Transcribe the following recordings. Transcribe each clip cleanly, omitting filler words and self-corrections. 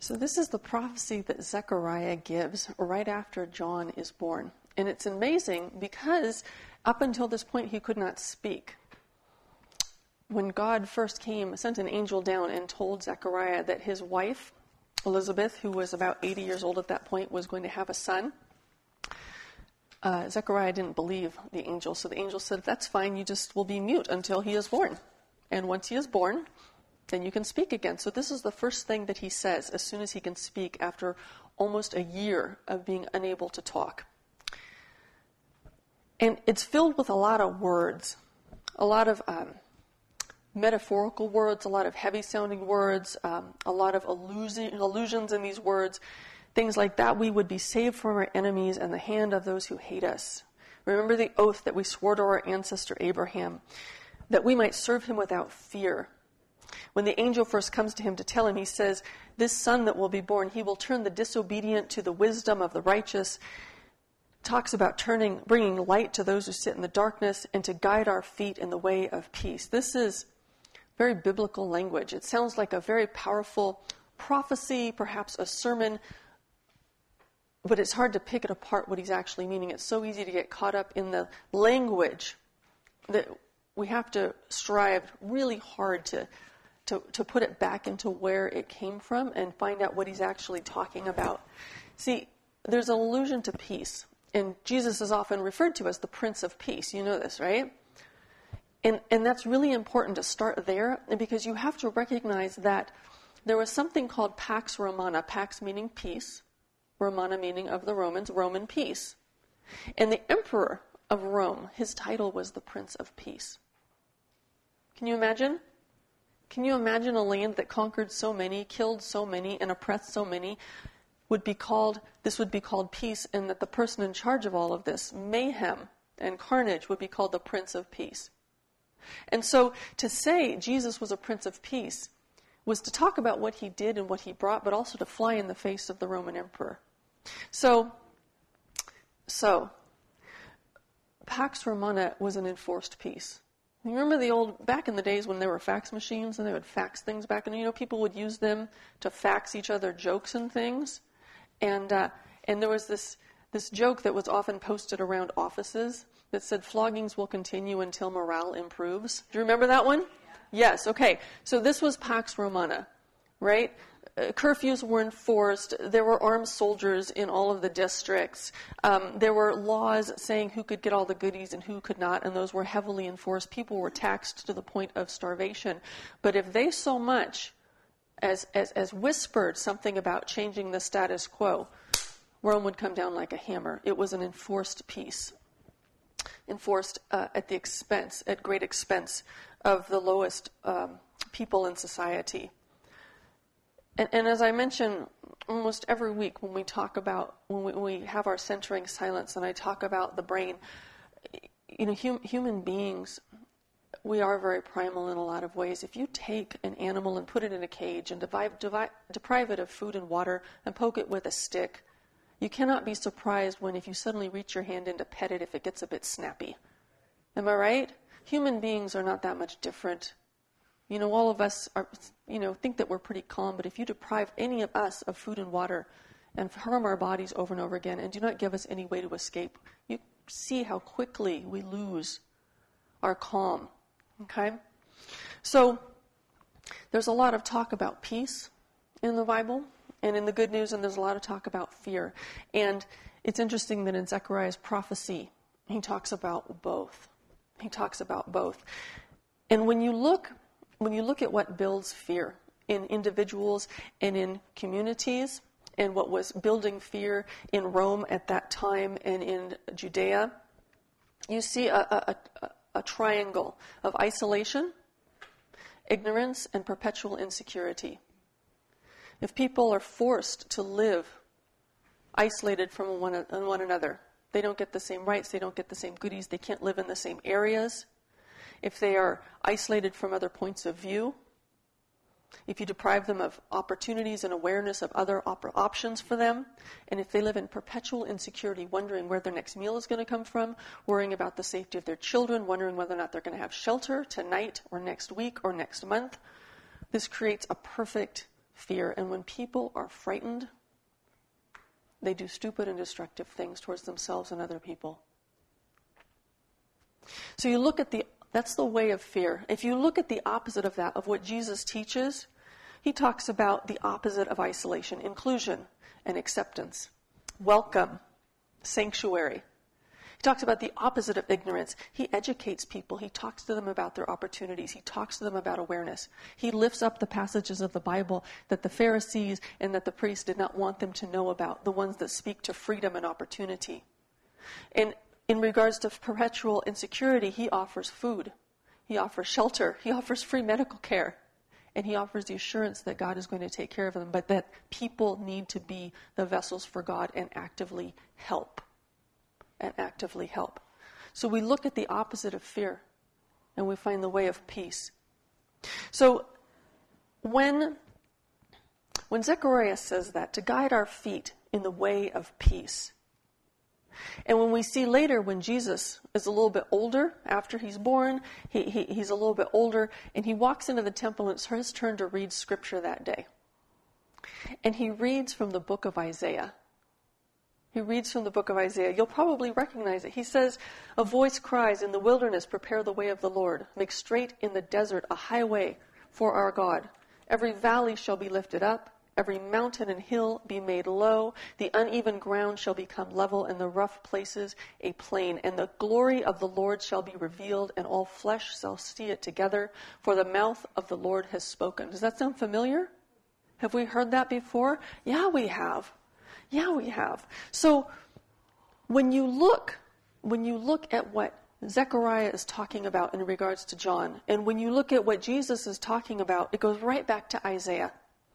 So this is the prophecy that Zechariah gives right after John is born. And it's amazing because up until this point he could not speak. When God first came, sent an angel down and told Zechariah that his wife, Elizabeth, who was about 80 years old at that point, was going to have a son, Zechariah didn't believe the angel. So the angel said, that's fine, you just will be mute until he is born. And once he is born, then you can speak again. So this is the first thing that he says as soon as he can speak after almost a year of being unable to talk. And it's filled with a lot of words, a lot of metaphorical words, a lot of heavy-sounding words, a lot of allusions in these words, things like that we would be saved from our enemies and the hand of those who hate us. Remember the oath that we swore to our ancestor Abraham, that we might serve him without fear. When the angel first comes to him to tell him, he says, this son that will be born, he will turn the disobedient to the wisdom of the righteous. Talks about bringing light to those who sit in the darkness and to guide our feet in the way of peace. This is very biblical language. It sounds like a very powerful prophecy, perhaps a sermon, but it's hard to pick it apart what he's actually meaning. It's so easy to get caught up in the language that we have to strive really hard to put it back into where it came from and find out what he's actually talking about. See, there's an allusion to peace, and Jesus is often referred to as the Prince of Peace. You know this, right? And that's really important to start there, because you have to recognize that there was something called Pax Romana, Pax meaning peace, Romana meaning of the Romans, Roman peace. And the emperor of Rome, his title was the Prince of Peace. Can you imagine? Can you imagine a land that conquered so many, killed so many, and oppressed so many, would be called peace, and that the person in charge of all of this, mayhem and carnage, would be called the Prince of Peace. And so to say Jesus was a Prince of Peace was to talk about what he did and what he brought, but also to fly in the face of the Roman emperor. So Pax Romana was an enforced peace. You remember back in the days when there were fax machines and they would fax things back, and people would use them to fax each other jokes and things. And there was this joke that was often posted around offices that said floggings will continue until morale improves. Do you remember that one? Yeah. Yes, okay. So this was Pax Romana, right? Curfews were enforced. There were armed soldiers in all of the districts. There were laws saying who could get all the goodies and who could not, and those were heavily enforced. People were taxed to the point of starvation. But if they so much as whispered something about changing the status quo, Rome would come down like a hammer. It was an enforced peace, enforced at great expense of the lowest people in society. And as I mention almost every week when we have our centering silence and I talk about the brain, human beings, we are very primal in a lot of ways. If you take an animal and put it in a cage and deprive it of food and water and poke it with a stick, you cannot be surprised if you suddenly reach your hand in to pet it if it gets a bit snappy. Am I right? Human beings are not that much different. All of us are, think that we're pretty calm, but if you deprive any of us of food and water and harm our bodies over and over again and do not give us any way to escape, you see how quickly we lose our calm. Okay? So there's a lot of talk about peace in the Bible and in the good news, and there's a lot of talk about fear. And it's interesting that in Zechariah's prophecy, he talks about both. He talks about both. And when you look at what builds fear in individuals and in communities, and what was building fear in Rome at that time and in Judea, you see a triangle of isolation, ignorance, and perpetual insecurity. If people are forced to live isolated from one another, they don't get the same rights, they don't get the same goodies, they can't live in the same areas. If they are isolated from other points of view, if you deprive them of opportunities and awareness of other options for them, and if they live in perpetual insecurity, wondering where their next meal is going to come from, worrying about the safety of their children, wondering whether or not they're going to have shelter tonight or next week or next month, this creates a perfect fear. And when people are frightened, they do stupid and destructive things towards themselves and other people. So you look at that's the way of fear. If you look at the opposite of that, of what Jesus teaches, he talks about the opposite of isolation, inclusion and acceptance, welcome, sanctuary. He talks about the opposite of ignorance. He educates people. He talks to them about their opportunities. He talks to them about awareness. He lifts up the passages of the Bible that the Pharisees and that the priests did not want them to know about, the ones that speak to freedom and opportunity. And in regards to perpetual insecurity, he offers food. He offers shelter. He offers free medical care. And he offers the assurance that God is going to take care of them, but that people need to be the vessels for God and actively help. So we look at the opposite of fear, and we find the way of peace. So when Zechariah says that, to guide our feet in the way of peace, and when we see later when Jesus is a little bit older, after he's born, he's a little bit older, and he walks into the temple, and it's his turn to read scripture that day. And he reads from the book of Isaiah. You'll probably recognize it. He says, "A voice cries in the wilderness, prepare the way of the Lord. Make straight in the desert a highway for our God. Every valley shall be lifted up, every mountain and hill be made low. The uneven ground shall become level, and the rough places a plain. And the glory of the Lord shall be revealed, and all flesh shall see it together, for the mouth of the Lord has spoken." Does that sound familiar? Have we heard that before? Yeah, we have. So when you look at what Zechariah is talking about in regards to John, and when you look at what Jesus is talking about, it goes right back to Isaiah.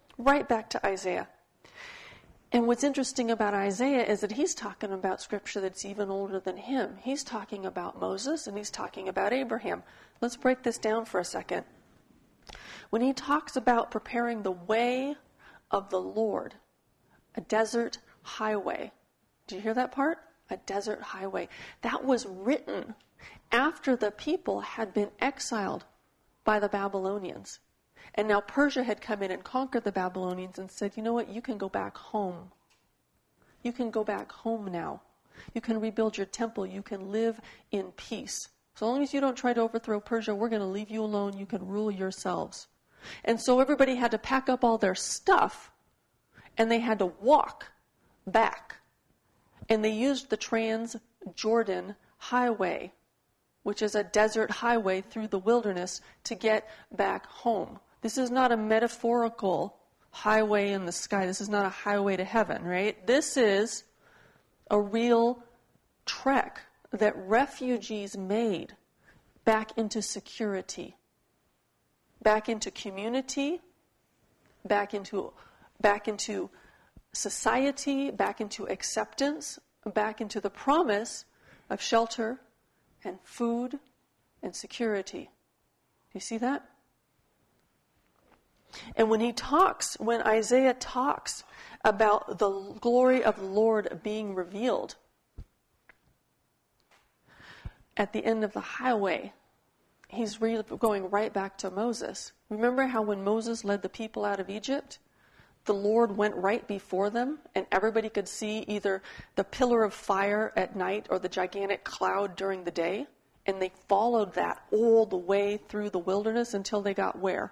And what's interesting about Isaiah is that he's talking about scripture that's even older than him. He's talking about Moses, and he's talking about Abraham. Let's break this down for a second. When he talks about preparing the way of the Lord, a desert highway. Did you hear that part? A desert highway. That was written after the people had been exiled by the Babylonians. And now Persia had come in and conquered the Babylonians and said, you know what, you can go back home. You can go back home now. You can rebuild your temple. You can live in peace. So long as you don't try to overthrow Persia, we're going to leave you alone. You can rule yourselves. And so everybody had to pack up all their stuff, and they had to walk back. And they used the Trans-Jordan Highway, which is a desert highway through the wilderness, to get back home. This is not a metaphorical highway in the sky. This is not a highway to heaven, right? This is a real trek that refugees made back into security, back into community, back into society, back into acceptance, back into the promise of shelter and food and security. Do you see that? And when Isaiah talks about the glory of the Lord being revealed at the end of the highway, he's going right back to Moses. Remember how when Moses led the people out of Egypt, the Lord went right before them, and everybody could see either the pillar of fire at night or the gigantic cloud during the day, and they followed that all the way through the wilderness until they got where?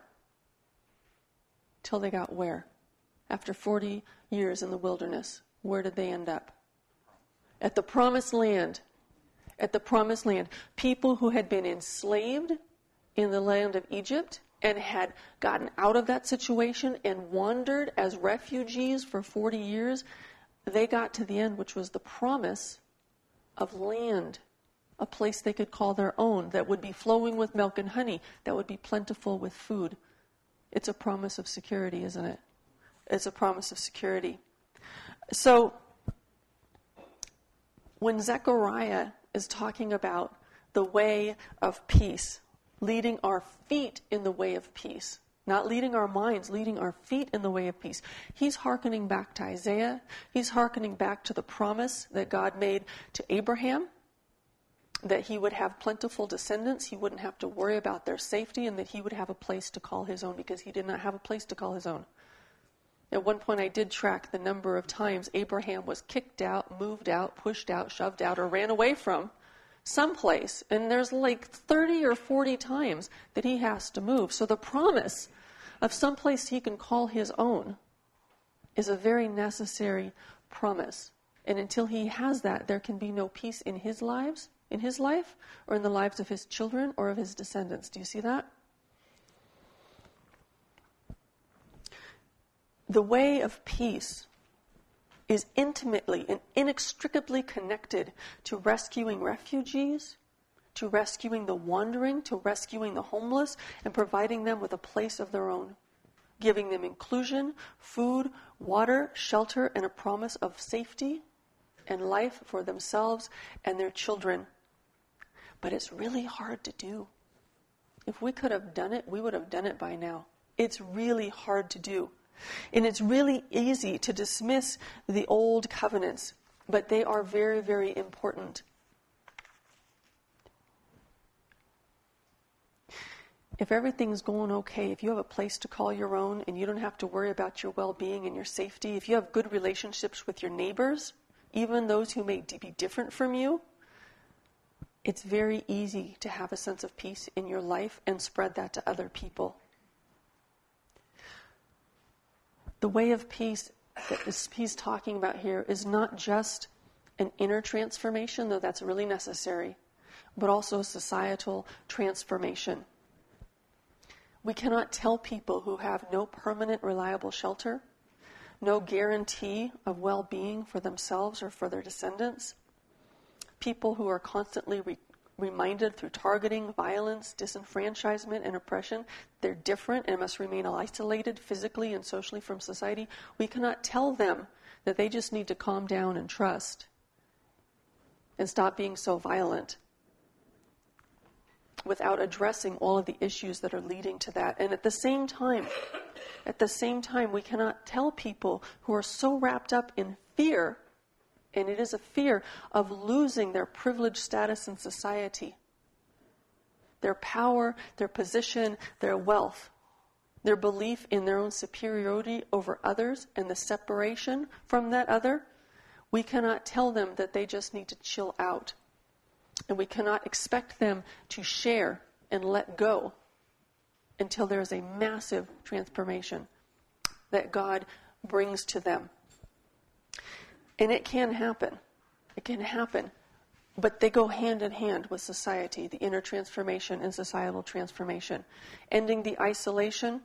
After 40 years in the wilderness, where did they end up? At the promised land. People who had been enslaved in the land of Egypt and had gotten out of that situation and wandered as refugees for 40 years, they got to the end, which was the promise of land, a place they could call their own, that would be flowing with milk and honey, that would be plentiful with food. It's a promise of security, isn't it? It's a promise of security. So when Zechariah is talking about the way of peace, leading our feet in the way of peace, not leading our minds, leading our feet in the way of peace, he's hearkening back to Isaiah. He's hearkening back to the promise that God made to Abraham, that he would have plentiful descendants, he wouldn't have to worry about their safety, and that he would have a place to call his own, because he did not have a place to call his own. At one point I did track the number of times Abraham was kicked out, moved out, pushed out, shoved out, or ran away from someplace. And there's like 30 or 40 times that he has to move. So the promise of someplace he can call his own is a very necessary promise. And until he has that, there can be no peace in his life, or in the lives of his children or of his descendants. Do you see that? The way of peace is intimately and inextricably connected to rescuing refugees, to rescuing the wandering, to rescuing the homeless, and providing them with a place of their own, giving them inclusion, food, water, shelter, and a promise of safety and life for themselves and their children. But it's really hard to do. If we could have done it, we would have done it by now. It's really hard to do. And it's really easy to dismiss the old covenants, but they are very, very important. If everything's going okay, if you have a place to call your own and you don't have to worry about your well-being and your safety, if you have good relationships with your neighbors, even those who may be different from you, it's very easy to have a sense of peace in your life and spread that to other people. The way of peace that he's talking about here is not just an inner transformation, though that's really necessary, but also a societal transformation. We cannot tell people who have no permanent, reliable shelter, no guarantee of well-being for themselves or for their descendants, people who are constantly reminded through targeting, violence, disenfranchisement, and oppression, they're different and must remain isolated physically and socially from society. We cannot tell them that they just need to calm down and trust and stop being so violent without addressing all of the issues that are leading to that. And at the same time, we cannot tell people who are so wrapped up in fear, and it is a fear of losing their privileged status in society, their power, their position, their wealth, their belief in their own superiority over others and the separation from that other. We cannot tell them that they just need to chill out. And we cannot expect them to share and let go until there is a massive transformation that God brings to them. And it can happen. It can happen. But they go hand in hand with society, the inner transformation and societal transformation. Ending the isolation,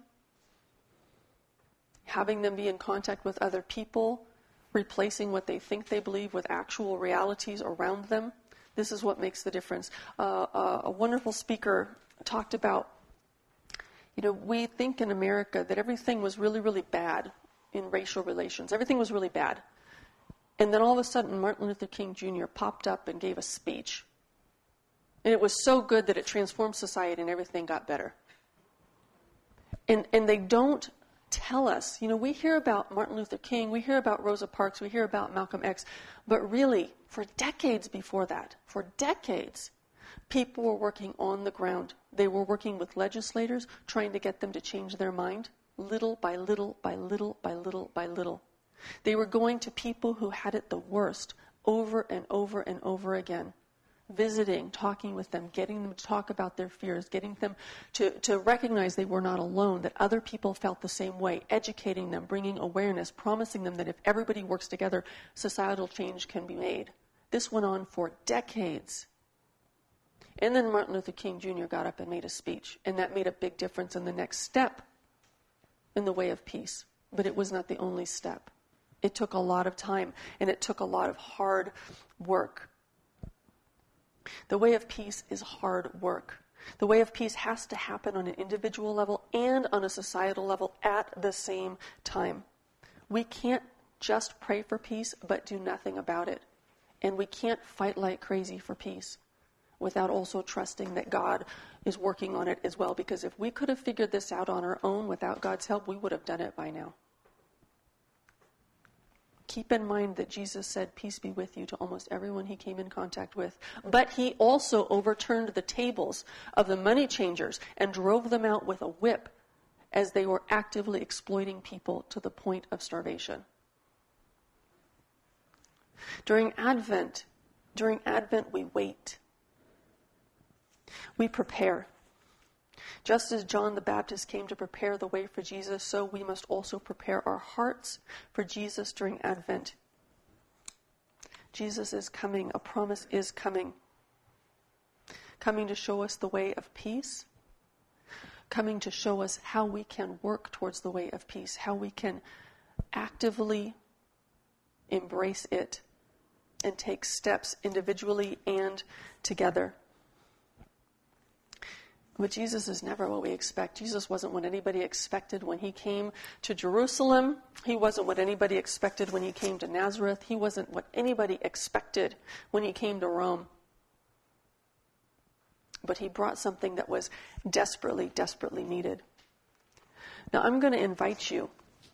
having them be in contact with other people, replacing what they think they believe with actual realities around them. This is what makes the difference. A wonderful speaker talked about, we think in America that everything was really, really bad in racial relations. Everything was really bad. And then all of a sudden, Martin Luther King Jr. popped up and gave a speech. And it was so good that it transformed society and everything got better. And they don't tell us, we hear about Martin Luther King, we hear about Rosa Parks, we hear about Malcolm X, but really, for decades before that, people were working on the ground. They were working with legislators, trying to get them to change their mind, little by little, by little, by little, by little. They were going to people who had it the worst over and over and over again, visiting, talking with them, getting them to talk about their fears, getting them to recognize they were not alone, that other people felt the same way, educating them, bringing awareness, promising them that if everybody works together, societal change can be made. This went on for decades. And then Martin Luther King Jr. got up and made a speech, and that made a big difference in the next step in the way of peace. But it was not the only step. It took a lot of time, and it took a lot of hard work. The way of peace is hard work. The way of peace has to happen on an individual level and on a societal level at the same time. We can't just pray for peace but do nothing about it. And we can't fight like crazy for peace without also trusting that God is working on it as well. Because if we could have figured this out on our own without God's help, we would have done it by now. Keep in mind that Jesus said, "Peace be with you," to almost everyone he came in contact with. But he also overturned the tables of the money changers and drove them out with a whip as they were actively exploiting people to the point of starvation. During Advent, we wait. We prepare. Just as John the Baptist came to prepare the way for Jesus, so we must also prepare our hearts for Jesus during Advent. Jesus is coming. A promise is coming. Coming to show us the way of peace. Coming to show us how we can work towards the way of peace, how we can actively embrace it and take steps individually and together. But Jesus is never what we expect. Jesus wasn't what anybody expected when he came to Jerusalem. He wasn't what anybody expected when he came to Nazareth. He wasn't what anybody expected when he came to Rome. But he brought something that was desperately, desperately needed. Now I'm going to invite you.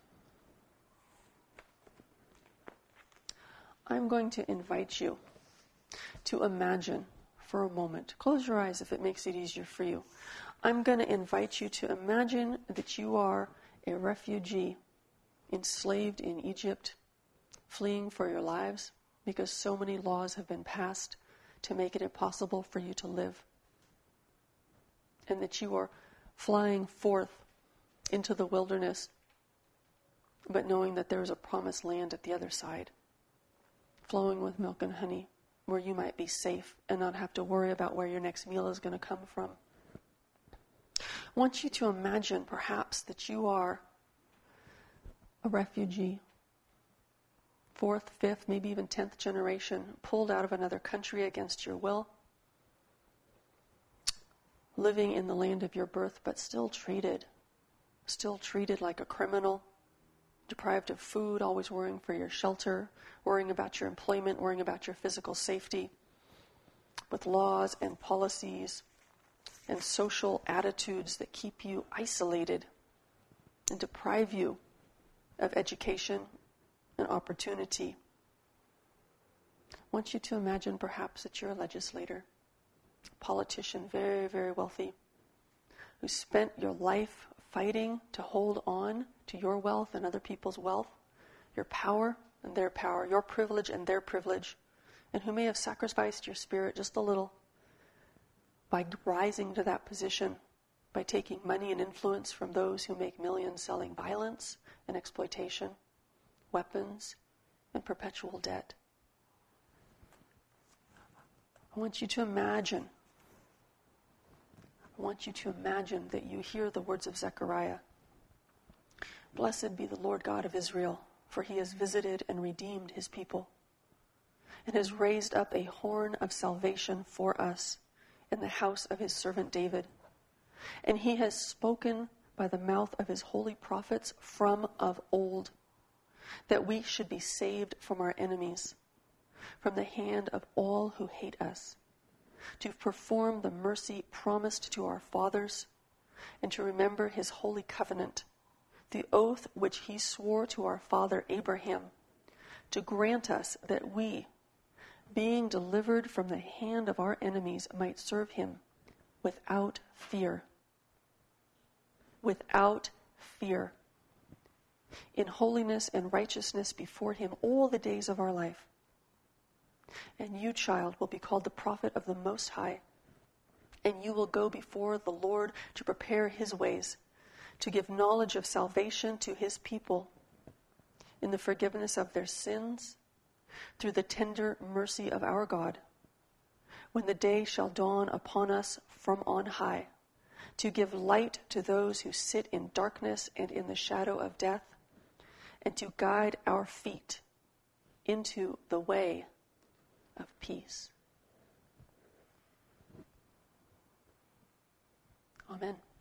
I'm going to invite you to imagine for a moment. Close your eyes if it makes it easier for you. I'm going to invite you to imagine that you are a refugee enslaved in Egypt, fleeing for your lives because so many laws have been passed to make it impossible for you to live. And that you are flying forth into the wilderness, but knowing that there is a promised land at the other side, flowing with milk and honey, where you might be safe and not have to worry about where your next meal is going to come from. I want you to imagine perhaps that you are a refugee, 4th, 5th, maybe even 10th generation, pulled out of another country against your will, living in the land of your birth, but still treated like a criminal, deprived of food, always worrying for your shelter, worrying about your employment, worrying about your physical safety, with laws and policies and social attitudes that keep you isolated and deprive you of education and opportunity. I want you to imagine perhaps that you're a legislator, a politician, very, very wealthy, who spent your life fighting to hold on to your wealth and other people's wealth, your power and their power, your privilege and their privilege, and who may have sacrificed your spirit just a little by rising to that position, by taking money and influence from those who make millions selling violence and exploitation, weapons, and perpetual debt. I want you to imagine that you hear the words of Zechariah. Blessed be the Lord God of Israel, for he has visited and redeemed his people, and has raised up a horn of salvation for us in the house of his servant David. And he has spoken by the mouth of his holy prophets from of old, that we should be saved from our enemies, from the hand of all who hate us, to perform the mercy promised to our fathers, and to remember his holy covenant, the oath which he swore to our father Abraham, to grant us that we, being delivered from the hand of our enemies, might serve him without fear. Without fear. In holiness and righteousness before him all the days of our life. And you, child, will be called the prophet of the Most High. And you will go before the Lord to prepare his ways, to give knowledge of salvation to his people in the forgiveness of their sins, through the tender mercy of our God, when the day shall dawn upon us from on high, to give light to those who sit in darkness and in the shadow of death, and to guide our feet into the way of peace. Amen.